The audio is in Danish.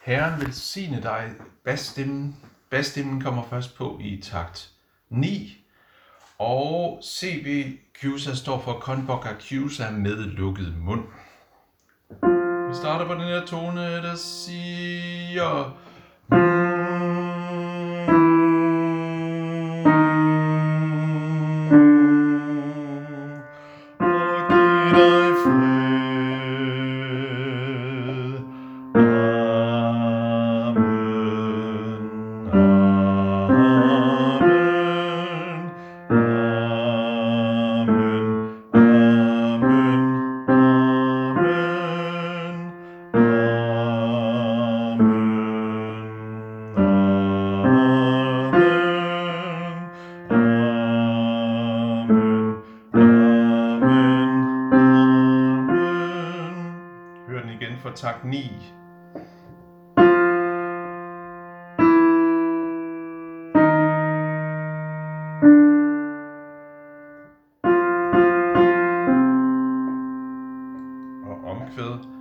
Herren velsigne dig. Bassstemmen kommer først på i takt 9. Og CB Cusa står for Convoca Cusa med lukket mund. Vi starter på den her tone, der siger... Hør den igen for takt 9. Og omkvæd.